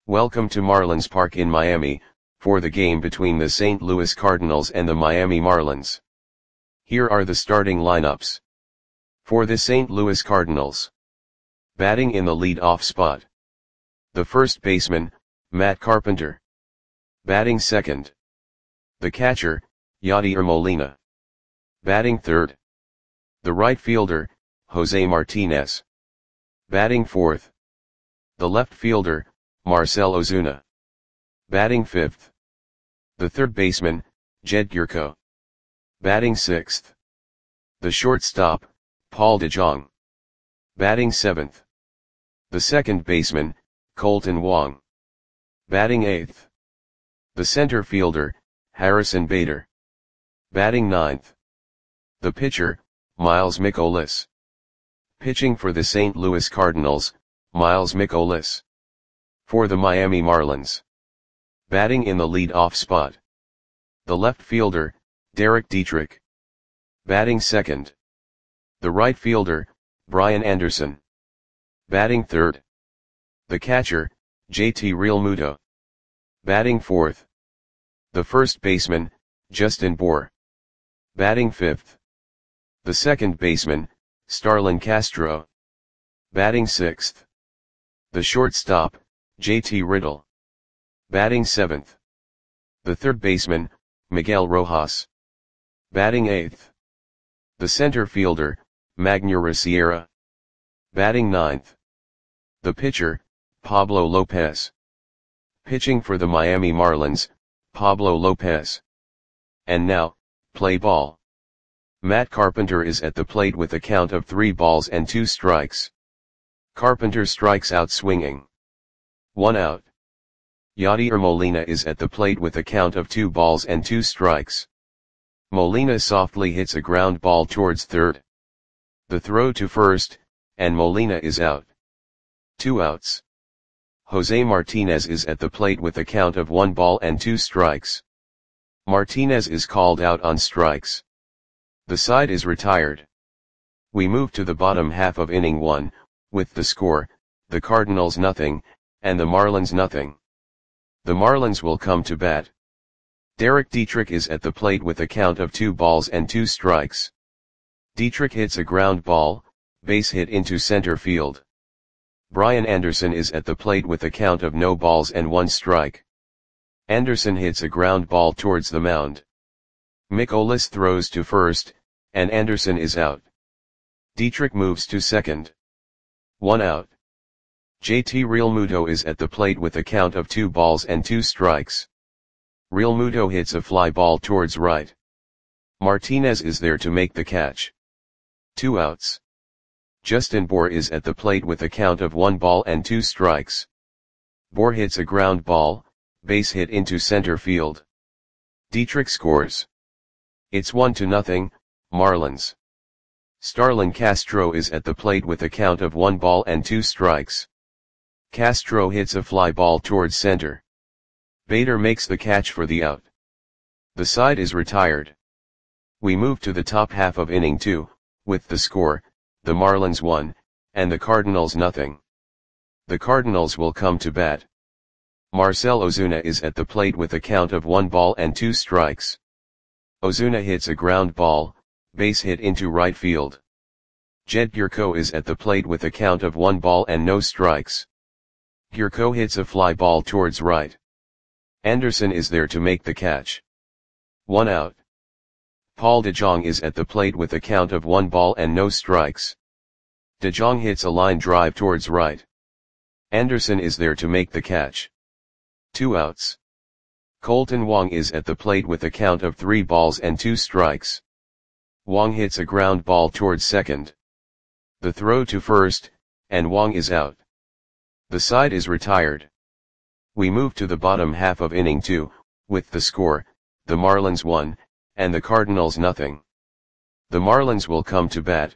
Welcome to Marlins Park in Miami, for the game between the St. Louis Cardinals and the Miami Marlins. Here are the starting lineups. For the St. Louis Cardinals. Batting in the lead-off spot. The first baseman, Matt Carpenter. Batting second. The catcher, Yadier Molina. Batting third. The right fielder, Jose Martinez. Batting fourth. The left fielder, Marcell Ozuna. Batting fifth. The third baseman, Jed Gyorko. Batting sixth. The shortstop, Paul DeJong. Batting seventh. The second baseman, Kolten Wong. Batting eighth. The center fielder, Harrison Bader. Batting ninth. The pitcher, Miles Mikolas. Pitching for the St. Louis Cardinals, Miles Mikolas. For the Miami Marlins. Batting in the lead-off spot. The left fielder, Derek Dietrich. Batting second. The right fielder, Brian Anderson. Batting third. The catcher, JT Realmuto. Batting fourth. The first baseman, Justin Bour. Batting fifth. The second baseman, Starlin Castro. Batting sixth. The shortstop, JT Riddle. Batting seventh. The third baseman, Miguel Rojas. Batting eighth. The center fielder, Magneuris Sierra. Batting ninth. The pitcher, Pablo Lopez. Pitching for the Miami Marlins, Pablo Lopez. And now, play ball. Matt Carpenter is at the plate with a count of 3 balls and 2 strikes. Carpenter strikes out swinging. 1 out. Yadier Molina is at the plate with a count of 2 balls and 2 strikes. Molina softly hits a ground ball towards third. The throw to first, and Molina is out. 2 outs. Jose Martinez is at the plate with a count of 1 ball and 2 strikes. Martinez is called out on strikes. The side is retired. We move to the bottom half of inning 1, with the score, the Cardinals nothing, and the Marlins nothing. The Marlins will come to bat. Derek Dietrich is at the plate with a count of 2 balls and 2 strikes. Dietrich hits a ground ball, base hit into center field. Brian Anderson is at the plate with a count of no balls and 1 strike. Anderson hits a ground ball towards the mound. Mikolas throws to first, and Anderson is out. Dietrich moves to second. 1 out. JT Realmuto is at the plate with a count of 2 balls and 2 strikes. Realmuto hits a fly ball towards right. Martinez is there to make the catch. 2 outs. Justin Bour is at the plate with a count of 1 ball and 2 strikes. Bour hits a ground ball, base hit into center field. Dietrich scores. It's 1-0, Marlins. Starlin Castro is at the plate with a count of 1 ball and 2 strikes. Castro hits a fly ball towards center. Bader makes the catch for the out. The side is retired. We move to the top half of inning 2, with the score, the Marlins 1, and the Cardinals nothing. The Cardinals will come to bat. Marcell Ozuna is at the plate with a count of 1 ball and 2 strikes. Ozuna hits a ground ball, base hit into right field. Jed Gyorko is at the plate with a count of 1 ball and no strikes. Gyorko hits a fly ball towards right. Anderson is there to make the catch. 1 out. Paul DeJong is at the plate with a count of 1 ball and no strikes. DeJong hits a line drive towards right. Anderson is there to make the catch. 2 outs. Kolten Wong is at the plate with a count of 3 balls and 2 strikes. Wong hits a ground ball towards second. The throw to first, and Wong is out. The side is retired. We move to the bottom half of inning 2, with the score, the Marlins 1, and the Cardinals nothing. The Marlins will come to bat.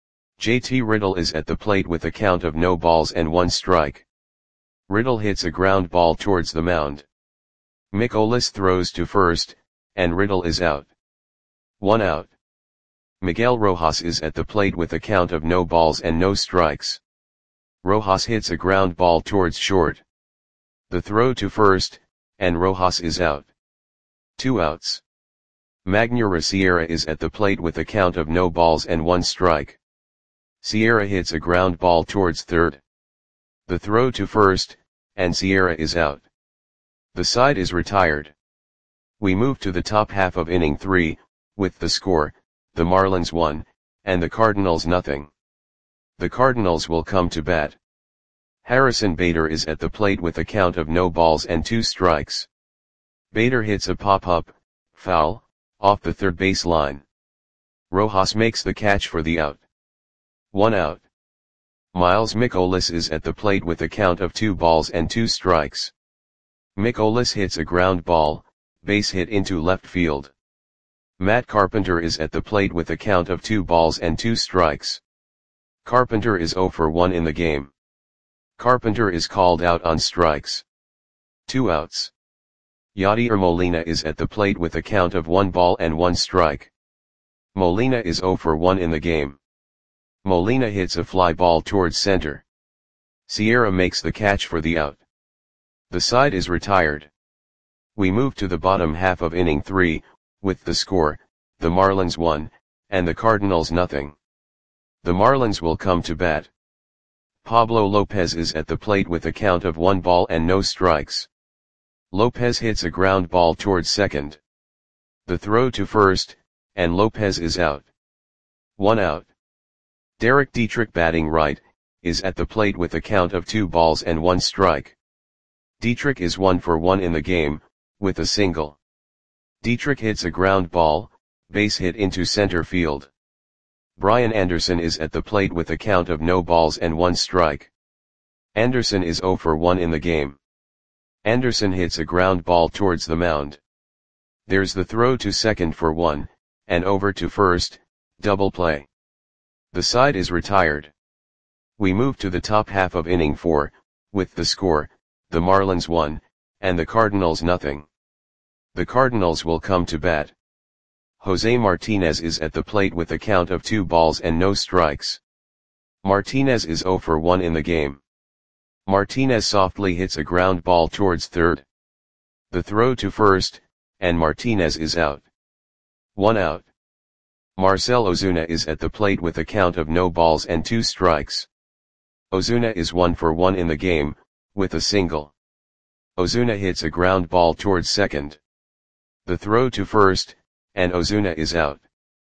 JT Riddle is at the plate with a count of no balls and 1 strike. Riddle hits a ground ball towards the mound. Mikolas throws to first, and Riddle is out. 1 out. Miguel Rojas is at the plate with a count of no balls and no strikes. Rojas hits a ground ball towards short. The throw to first, and Rojas is out. 2 outs. Magneuris Sierra is at the plate with a count of no balls and 1 strike. Sierra hits a ground ball towards third. The throw to first, and Sierra is out. The side is retired. We move to the top half of inning 3, with the score, the Marlins 1, and the Cardinals nothing. The Cardinals will come to bat. Harrison Bader is at the plate with a count of no balls and 2 strikes. Bader hits a pop-up, foul, off the third base line. Rojas makes the catch for the out. 1 out. Miles Mikolas is at the plate with a count of 2 balls and 2 strikes. Mikolas hits a ground ball, base hit into left field. Matt Carpenter is at the plate with a count of 2 balls and 2 strikes. Carpenter is 0 for 1 in the game. Carpenter is called out on strikes. 2 outs. Yadier Molina is at the plate with a count of 1 ball and 1 strike. Molina is 0 for 1 in the game. Molina hits a fly ball towards center. Sierra makes the catch for the out. The side is retired. We move to the bottom half of inning 3, with the score, the Marlins 1, and the Cardinals nothing. The Marlins will come to bat. Pablo Lopez is at the plate with a count of 1 ball and no strikes. Lopez hits a ground ball towards second. The throw to first, and Lopez is out. 1 out. Derek Dietrich, batting right, is at the plate with a count of 2 balls and 1 strike. Dietrich is 1 for 1 in the game, with a single. Dietrich hits a ground ball, base hit into center field. Brian Anderson is at the plate with a count of no balls and 1 strike. Anderson is 0 for 1 in the game. Anderson hits a ground ball towards the mound. There's the throw to second for 1, and over to first, double play. The side is retired. We move to the top half of inning 4, with the score, the Marlins 1, and the Cardinals nothing. The Cardinals will come to bat. Jose Martinez is at the plate with a count of 2 balls and no strikes. Martinez is 0 for 1 in the game. Martinez softly hits a ground ball towards third. The throw to first, and Martinez is out. 1 out. Marcell Ozuna is at the plate with a count of no balls and 2 strikes. Ozuna is 1 for 1 in the game, with a single. Ozuna hits a ground ball towards second. The throw to first, and Ozuna is out.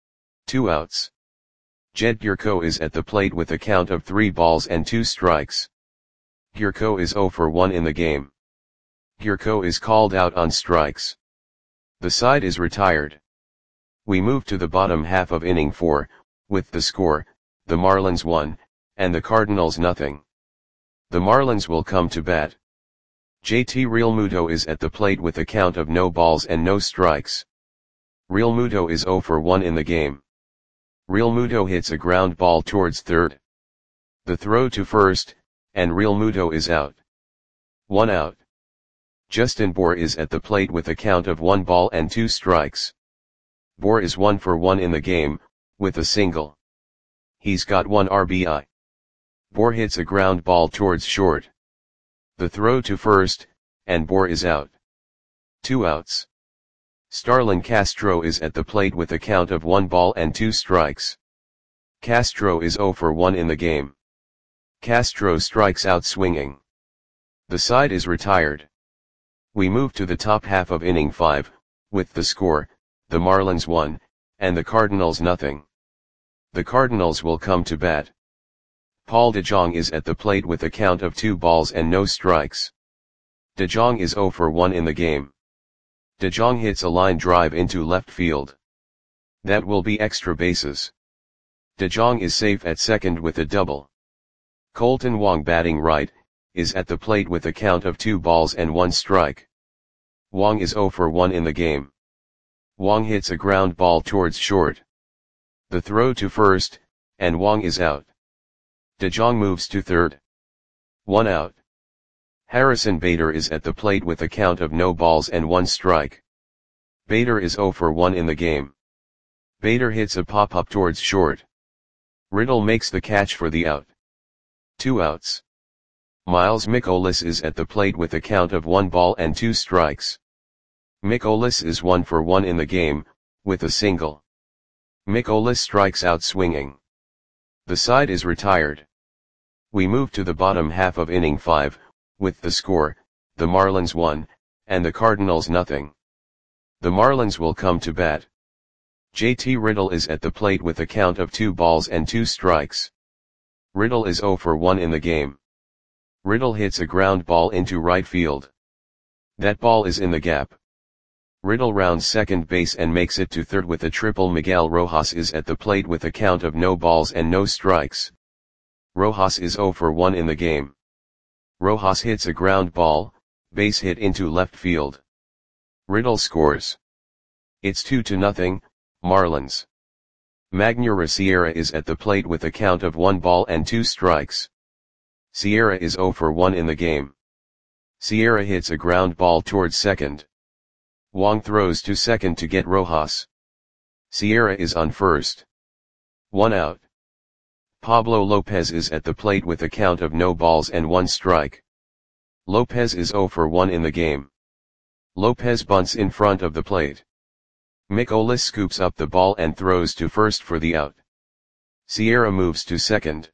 2 outs. Jed Gyorko is at the plate with a count of 3 balls and 2 strikes. Gyorko is 0 for 1 in the game. Gyorko is called out on strikes. The side is retired. We move to the bottom half of inning 4, with the score, the Marlins 1, and the Cardinals nothing. The Marlins will come to bat. JT Realmuto is at the plate with a count of no balls and no strikes. Realmuto is 0 for 1 in the game. Realmuto hits a ground ball towards third. The throw to first, and Realmuto is out. 1 out. Justin Bour is at the plate with a count of 1 ball and 2 strikes. Bour is 1 for 1 in the game, with a single. He's got 1 RBI. Bour hits a ground ball towards short. The throw to first, and Bour is out. 2 outs. Starlin Castro is at the plate with a count of 1 ball and 2 strikes. Castro is 0 for 1 in the game. Castro strikes out swinging. The side is retired. We move to the top half of inning 5, with the score, the Marlins 1, and the Cardinals nothing. The Cardinals will come to bat. Paul DeJong is at the plate with a count of 2 balls and no strikes. DeJong is 0 for 1 in the game. DeJong hits a line drive into left field. That will be extra bases. DeJong is safe at second with a double. Colton Wong, batting right, is at the plate with a count of 2 balls and 1 strike. Wong is 0 for 1 in the game. Wong hits a ground ball towards short. The throw to first, and Wong is out. DeJong moves to third. 1 out. Harrison Bader is at the plate with a count of no balls and 1 strike. Bader is 0 for 1 in the game. Bader hits a pop-up towards short. Riddle makes the catch for the out. 2 outs. Miles Mikolas is at the plate with a count of 1 ball and 2 strikes. Mikolas is 1 for 1 in the game, with a single. Mikolas strikes out swinging. The side is retired. We move to the bottom half of inning 5, with the score, the Marlins 1, and the Cardinals nothing. The Marlins will come to bat. JT Riddle is at the plate with a count of 2 balls and 2 strikes. Riddle is 0 for 1 in the game. Riddle hits a ground ball into right field. That ball is in the gap. Riddle rounds second base and makes it to third with a triple. Miguel Rojas is at the plate with a count of no balls and no strikes. Rojas is 0 for 1 in the game. Rojas hits a ground ball, base hit into left field. Riddle scores. It's 2-0, Marlins. Magneuris Sierra is at the plate with a count of 1 ball and 2 strikes. Sierra is 0 for 1 in the game. Sierra hits a ground ball towards second. Wong throws to second to get Rojas. Sierra is on first. 1 out. Pablo Lopez is at the plate with a count of no balls and 1 strike. Lopez is 0 for 1 in the game. Lopez bunts in front of the plate. Mikolas scoops up the ball and throws to first for the out. Sierra moves to second.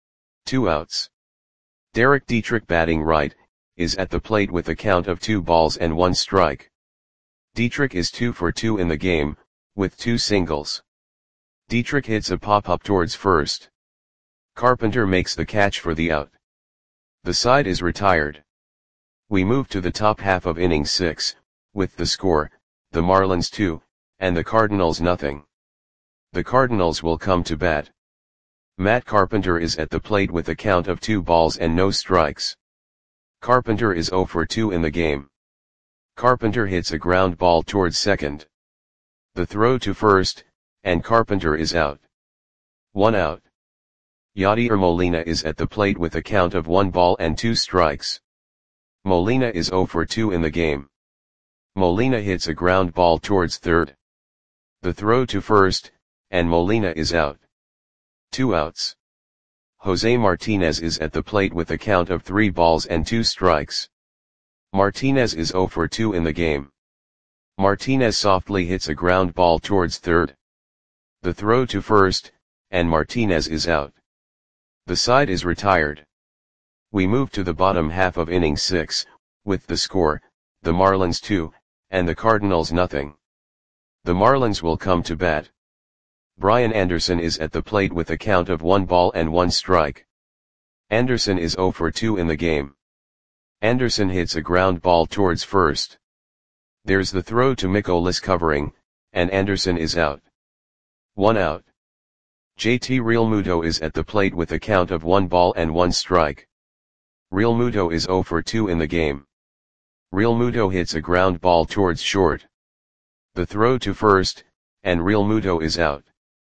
2 outs. Derek Dietrich, batting right, is at the plate with a count of 2 balls and 1 strike. Dietrich is 2 for 2 in the game, with 2 singles. Dietrich hits a pop-up towards first. Carpenter makes the catch for the out. The side is retired. We move to the top half of inning 6, with the score, the Marlins 2, and the Cardinals nothing. The Cardinals will come to bat. Matt Carpenter is at the plate with a count of 2 balls and no strikes. Carpenter is 0 for 2 in the game. Carpenter hits a ground ball towards second. The throw to first, and Carpenter is out. 1 out. Yadier Molina is at the plate with a count of 1 ball and 2 strikes. Molina is 0 for 2 in the game. Molina hits a ground ball towards third. The throw to first, and Molina is out. 2 outs. Jose Martinez is at the plate with a count of 3 balls and 2 strikes. Martinez is 0 for 2 in the game. Martinez softly hits a ground ball towards third. The throw to first, and Martinez is out. The side is retired. We move to the bottom half of inning 6, with the score, the Marlins 2, and the Cardinals nothing. The Marlins will come to bat. Brian Anderson is at the plate with a count of 1 ball and 1 strike. Anderson is 0 for 2 in the game. Anderson hits a ground ball towards first. There's the throw to Mikolas covering, and Anderson is out. 1 out. JT Realmuto is at the plate with a count of 1 ball and 1 strike. Realmuto is 0 for 2 in the game. Realmuto hits a ground ball towards short. The throw to first, and Realmuto is out.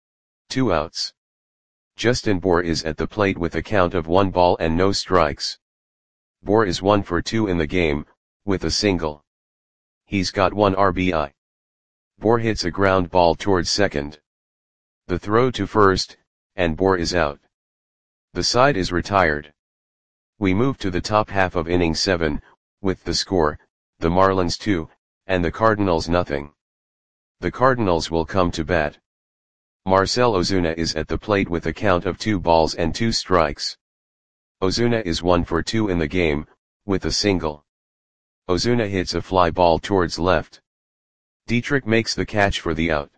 2 outs. Justin Bour is at the plate with a count of 1 ball and no strikes. Bour is 1 for 2 in the game, with a single. He's got 1 RBI. Bour hits a ground ball towards second. The throw to first, and Bour is out. The side is retired. We move to the top half of inning 7, with the score, the Marlins 2, and the Cardinals nothing. The Cardinals will come to bat. Marcell Ozuna is at the plate with a count of 2 balls and 2 strikes. Ozuna is 1 for 2 in the game, with a single. Ozuna hits a fly ball towards left. Dietrich makes the catch for the out.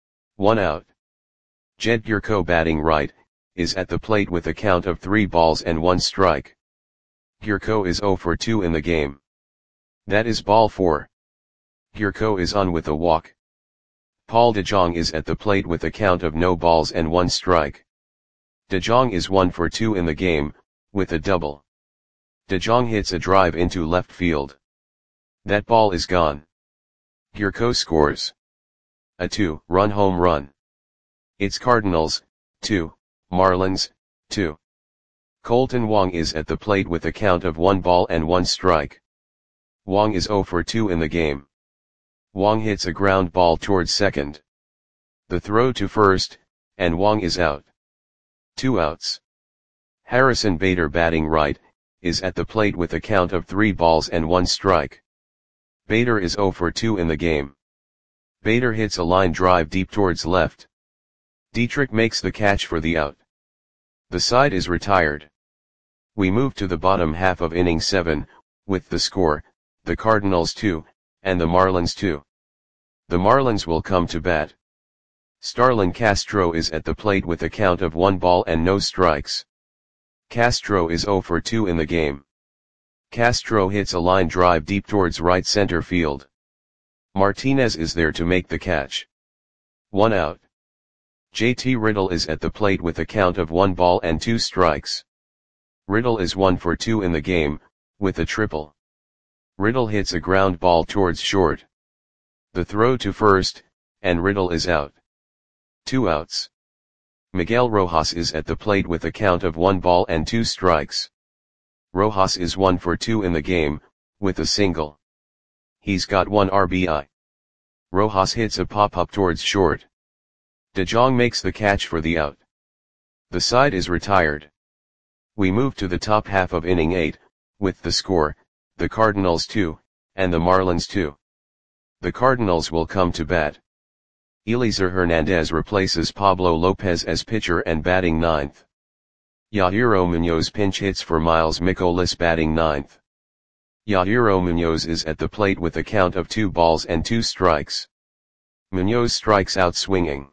1 out. Jed Gyorko, batting right, is at the plate with a count of 3 balls and 1 strike. Gyorko is 0 for 2 in the game. That is ball 4. Gyorko is on with a walk. Paul DeJong is at the plate with a count of no balls and 1 strike. DeJong is 1 for 2 in the game, with a double. DeJong hits a drive into left field. That ball is gone. Gyorko scores a 2-run home run. It's Cardinals, 2, Marlins, 2. Colton Wong is at the plate with a count of 1 ball and 1 strike. Wong is 0 for 2 in the game. Wong hits a ground ball towards second. The throw to first, and Wong is out. 2 outs. Harrison Bader, batting right, is at the plate with a count of 3 balls and 1 strike. Bader is 0 for 2 in the game. Bader hits a line drive deep towards left. Dietrich makes the catch for the out. The side is retired. We move to the bottom half of inning 7, with the score, the Cardinals 2, and the Marlins 2. The Marlins will come to bat. Starlin Castro is at the plate with a count of 1 ball and no strikes. Castro is 0 for 2 in the game. Castro hits a line drive deep towards right center field. Martinez is there to make the catch. 1 out. JT Riddle is at the plate with a count of 1 ball and 2 strikes. Riddle is 1 for 2 in the game, with a triple. Riddle hits a ground ball towards short. The throw to first, and Riddle is out. 2 outs. Miguel Rojas is at the plate with a count of 1 ball and 2 strikes. Rojas is 1 for 2 in the game, with a single. He's got 1 RBI. Rojas hits a pop-up towards short. DeJong makes the catch for the out. The side is retired. We move to the top half of inning 8, with the score, the Cardinals 2, and the Marlins 2. The Cardinals will come to bat. Eliezer Hernandez replaces Pablo Lopez as pitcher and batting 9th. Yahairo Munoz pinch hits for Miles Mikolas batting 9th. Yahairo Munoz is at the plate with a count of 2 balls and 2 strikes. Munoz strikes out swinging.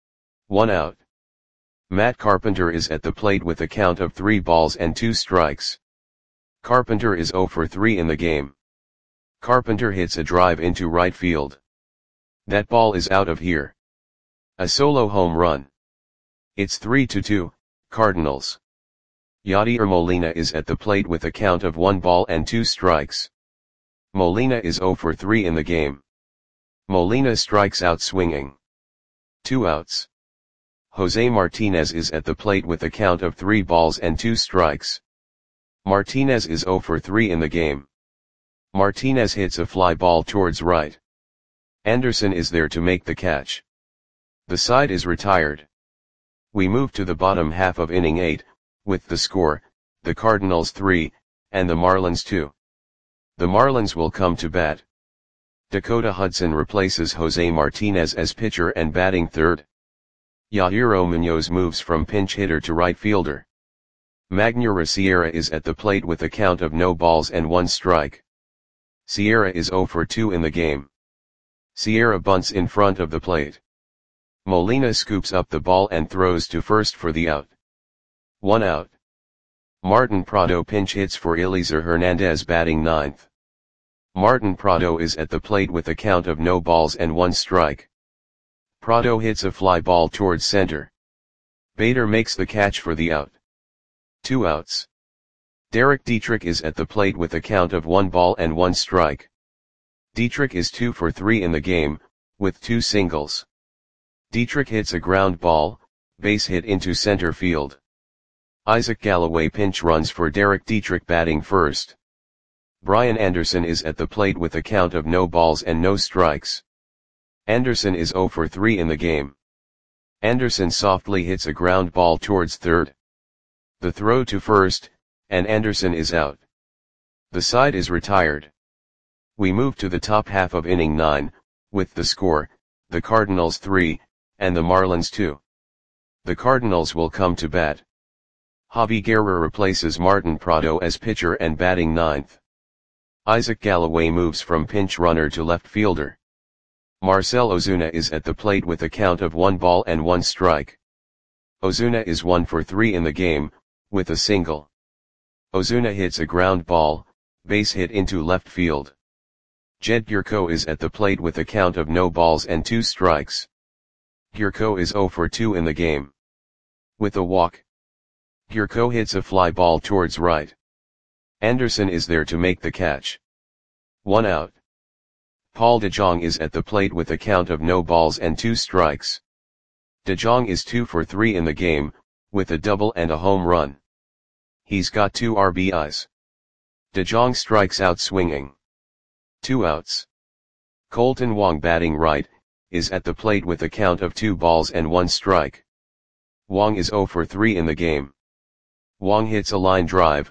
1 out. Matt Carpenter is at the plate with a count of 3 balls and 2 strikes. Carpenter is 0 for 3 in the game. Carpenter hits a drive into right field. That ball is out of here. A solo home run. It's 3-2, Cardinals. Yadier Molina is at the plate with a count of 1 ball and 2 strikes. Molina is 0 for 3 in the game. Molina strikes out swinging. 2 outs. Jose Martinez is at the plate with a count of 3 balls and 2 strikes. Martinez is 0 for 3 in the game. Martinez hits a fly ball towards right. Anderson is there to make the catch. The side is retired. We move to the bottom half of inning 8, with the score, the Cardinals 3, and the Marlins 2. The Marlins will come to bat. Dakota Hudson replaces Jose Martinez as pitcher and batting 3rd. Yahairo Munoz moves from pinch hitter to right fielder. Magneuris Sierra is at the plate with a count of no balls and 1 strike. Sierra is 0 for 2 in the game. Sierra bunts in front of the plate. Molina scoops up the ball and throws to first for the out. 1 out. Martin Prado pinch hits for Eliezer Hernandez batting 9th. Martin Prado is at the plate with a count of no balls and 1 strike. Prado hits a fly ball towards center. Bader makes the catch for the out. 2 outs. Derek Dietrich is at the plate with a count of 1 ball and 1 strike. Dietrich is 2 for 3 in the game, with 2 singles. Dietrich hits a ground ball, base hit into center field. Isaac Galloway pinch runs for Derek Dietrich batting 1st. Brian Anderson is at the plate with a count of no balls and no strikes. Anderson is 0 for 3 in the game. Anderson softly hits a ground ball towards 3rd. The throw to first, and Anderson is out. The side is retired. We move to the top half of inning 9, with the score, the Cardinals 3, and the Marlins 2. The Cardinals will come to bat. Javi Guerra replaces Martin Prado as pitcher and batting 9th. Isaac Galloway moves from pinch runner to left fielder. Marcell Ozuna is at the plate with a count of 1 ball and 1 strike. Ozuna is 1 for 3 in the game, with a single. Ozuna hits a ground ball, base hit into left field. Jed Gyorko is at the plate with a count of no balls and 2 strikes. Gyorko is 0 for 2 in the game. With a walk. Gyorko hits a fly ball towards right. Anderson is there to make the catch. 1 out. Paul DeJong is at the plate with a count of no balls and 2 strikes. DeJong is 2 for 3 in the game, with a double and a home run. He's got 2 RBIs. DeJong strikes out swinging. 2 outs. Colton Wong batting right, is at the plate with a count of 2 balls and 1 strike. Wong is 0 for 3 in the game. Wong hits a line drive,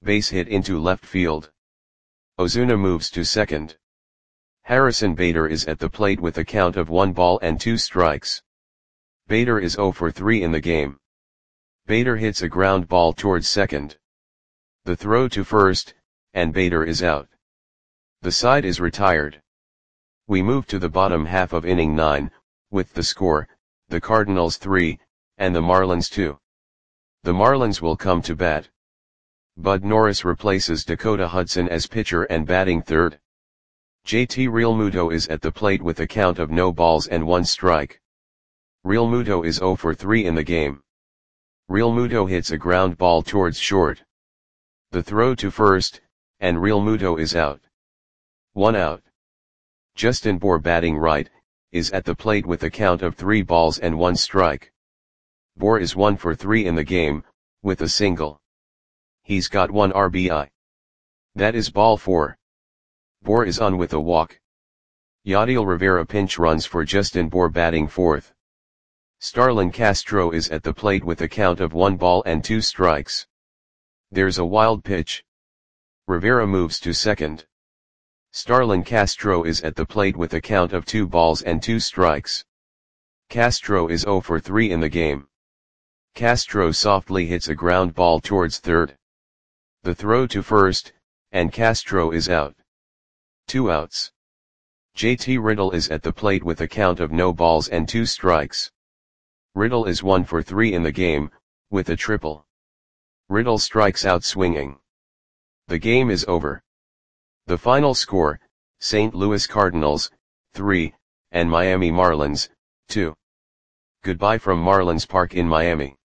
Base hit into left field. Ozuna moves to second. Harrison Bader is at the plate with a count of 1 ball and 2 strikes. Bader is 0 for 3 in the game. Bader hits a ground ball towards second. The throw to first, and Bader is out. The side is retired. We move to the bottom half of inning 9, with the score, the Cardinals 3, and the Marlins 2. The Marlins will come to bat. Bud Norris replaces Dakota Hudson as pitcher and batting third. JT Realmuto is at the plate with a count of no balls and 1 strike. Realmuto is 0 for 3 in the game. Realmuto hits a ground ball towards short. The throw to first, and Realmuto is out. 1 out. Justin Bour batting right, is at the plate with a count of 3 balls and 1 strike. Bour is 1 for 3 in the game, with a single. He's got 1 RBI. That is ball 4. Bour is on with a walk. Yadiel Rivera pinch runs for Justin Bour batting fourth. Starlin Castro is at the plate with a count of 1 ball and 2 strikes. There's a wild pitch. Rivera moves to second. Starlin Castro is at the plate with a count of 2 balls and 2 strikes. Castro is 0 for 3 in the game. Castro softly hits a ground ball towards third. The throw to first, and Castro is out. 2 outs. JT Riddle is at the plate with a count of no balls and 2 strikes. Riddle is 1 for 3 in the game, with a triple. Riddle strikes out swinging. The game is over. The final score, St. Louis Cardinals, 3, and Miami Marlins, 2. Goodbye from Marlins Park in Miami.